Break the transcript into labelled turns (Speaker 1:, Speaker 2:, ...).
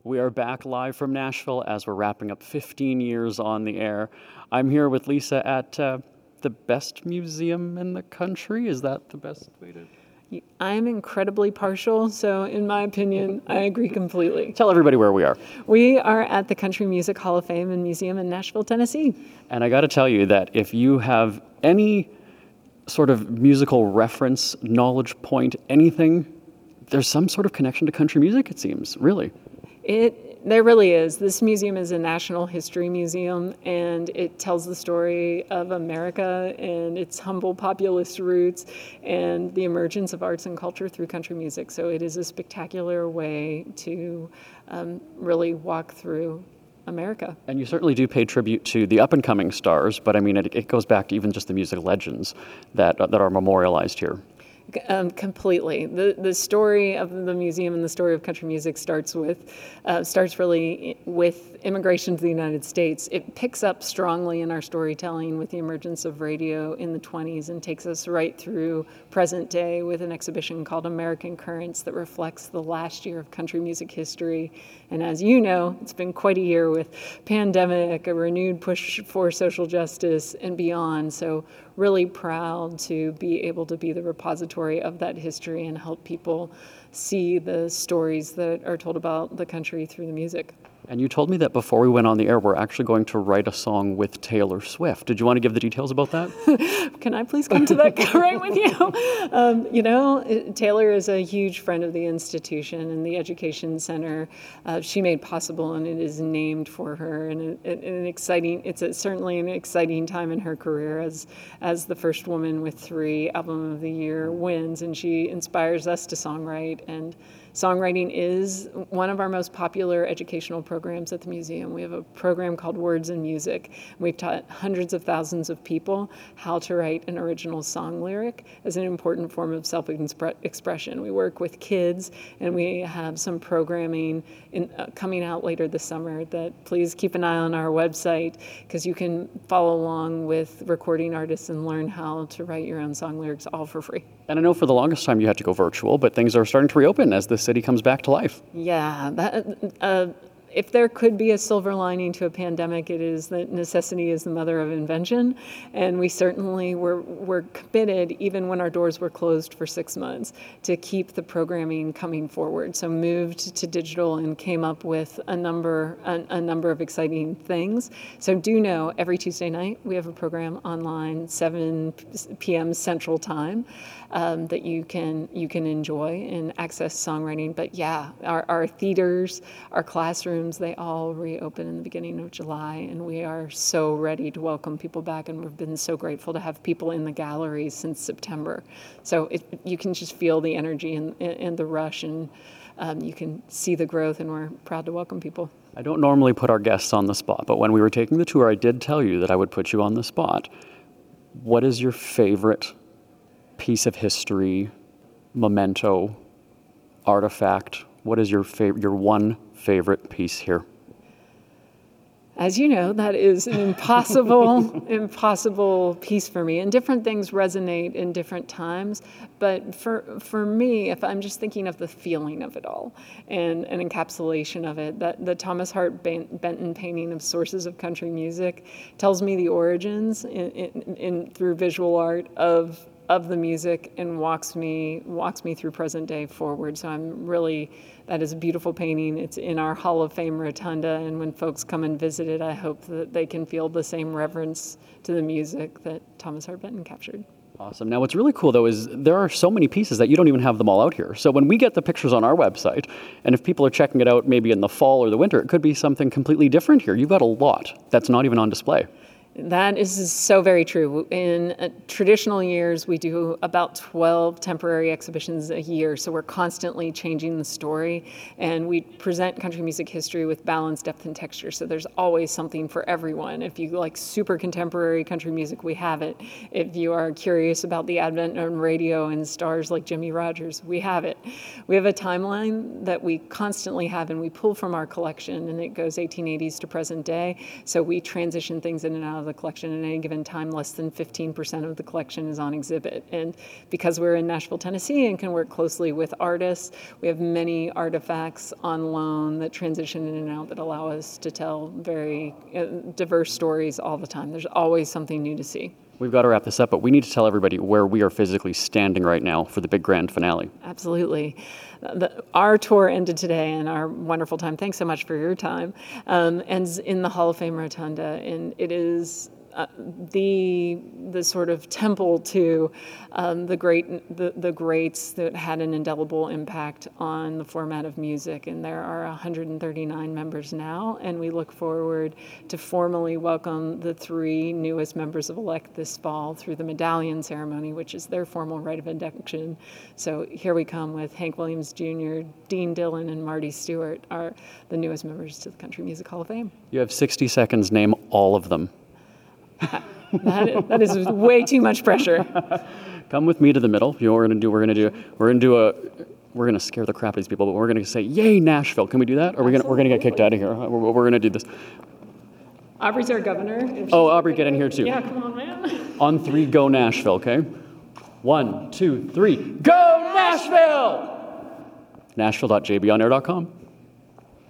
Speaker 1: We are back live from Nashville as we're wrapping up 15 years on the air. I'm here with Lisa at the best museum in the country. Is that the best way to...
Speaker 2: I'm incredibly partial, so in my opinion, I agree completely.
Speaker 1: Tell everybody where we are.
Speaker 2: We are at the Country Music Hall of Fame and Museum in Nashville, Tennessee.
Speaker 1: And I got to tell you that if you have any sort of musical reference, knowledge point, anything, there's some sort of connection to country music, it seems, really.
Speaker 2: There really is. This museum is a national history museum, and it tells the story of America and its humble populist roots and the emergence of arts and culture through country music. So it is a spectacular way to really walk through America.
Speaker 1: And you certainly do pay tribute to the up-and-coming stars, but I mean, it goes back to even just the music legends that are memorialized here.
Speaker 2: Completely. The story of the museum and the story of country music starts really with immigration to the United States. It picks up strongly in our storytelling with the emergence of radio in the 1920s and takes us right through present day with an exhibition called American Currents that reflects the last year of country music history. And as you know, it's been quite a year with pandemic, a renewed push for social justice and beyond. So really proud to be able to be the repository of that history and help people see the stories that are told about the country through the music.
Speaker 1: And you told me that before we went on the air, we're actually going to write a song with Taylor Swift. Did you want to give the details about that?
Speaker 2: Can I please come to that right with you? Taylor is a huge friend of the institution and the Education Center. She made possible, and it is named for her. And it's certainly an exciting time in her career as the first woman with 3 Album of the Year wins, and she inspires us to songwrite. And songwriting is one of our most popular educational programs at the museum. We have a program called Words and Music. We've taught hundreds of thousands of people how to write an original song lyric as an important form of self-expression. We work with kids, and we have some programming coming out later this summer that please keep an eye on our website, because you can follow along with recording artists and learn how to write your own song lyrics all for free.
Speaker 1: And I know for the longest time you had to go virtual, but things are starting to reopen as the city comes back to life.
Speaker 2: Yeah, if there could be a silver lining to a pandemic, it is that necessity is the mother of invention. And we certainly were committed, even when our doors were closed for 6 months, to keep the programming coming forward. So moved to digital and came up with a number of exciting things. So do know every Tuesday night we have a program online, 7 p.m. Central Time, that you can enjoy and access songwriting. But yeah, our theaters, our classrooms, they all reopen in the beginning of July, and we are so ready to welcome people back, and we've been so grateful to have people in the galleries since September. So you can just feel the energy and the rush, and you can see the growth, and we're proud to welcome people.
Speaker 1: I don't normally put our guests on the spot, but when we were taking the tour, I did tell you that I would put you on the spot. What is your favorite piece of history, memento, artifact? What is your one favorite piece here?
Speaker 2: As you know, that is an impossible piece for me. And different things resonate in different times. But for me, if I'm just thinking of the feeling of it all and an encapsulation of it, that the Thomas Hart Benton painting of Sources of Country Music tells me the origins through visual art of the music and walks me through present day forward. So that is a beautiful painting. It's in our Hall of Fame rotunda, and when folks come and visit it, I hope that they can feel the same reverence to the music that Thomas Hart Benton captured.
Speaker 1: Awesome. Now, what's really cool, though, is there are so many pieces that you don't even have them all out here. So when we get the pictures on our website, and if people are checking it out maybe in the fall or the winter, it could be something completely different here. You've got a lot that's not even on display.
Speaker 2: That is so very true. In traditional years, we do about 12 temporary exhibitions a year, so we're constantly changing the story, and we present country music history with balance, depth, and texture, so there's always something for everyone. If you like super contemporary country music, we have it. If you are curious about the advent of radio and stars like Jimmie Rodgers, we have it. We have a timeline that we constantly have, and we pull from our collection, and it goes 1880s to present day, so we transition things in and out of the collection at any given time. Less than 15% of the collection is on exhibit. And because we're in Nashville, Tennessee, and can work closely with artists, we have many artifacts on loan that transition in and out that allow us to tell very diverse stories all the time. There's always something new to see.
Speaker 1: We've got to wrap this up, but we need to tell everybody where we are physically standing right now for the big grand finale.
Speaker 2: Absolutely. Our tour ended today, and our wonderful time, thanks so much for your time, ends in the Hall of Fame Rotunda, and it is the sort of temple to the greats that had an indelible impact on the format of music. And there are 139 members now, and we look forward to formally welcome the 3 newest members of elect this fall through the medallion ceremony, which is their formal rite of induction. So here we come with Hank Williams Jr., Dean Dillon, and Marty Stewart are the newest members to the Country Music Hall of Fame.
Speaker 1: You have 60 seconds, name all of them.
Speaker 2: That is way too much pressure.
Speaker 1: Come with me to the middle. You know what we're gonna scare the crap out of these people, but we're gonna say, "Yay, Nashville!" Can we do that? Or we're gonna get kicked out of here? We're gonna do this.
Speaker 2: Aubrey's our governor.
Speaker 1: Oh, Aubrey, get in here too.
Speaker 2: Yeah, come on, man.
Speaker 1: On 3, go Nashville. Okay. 1, 2, 3, go Nashville! Nashville.jbonair.com.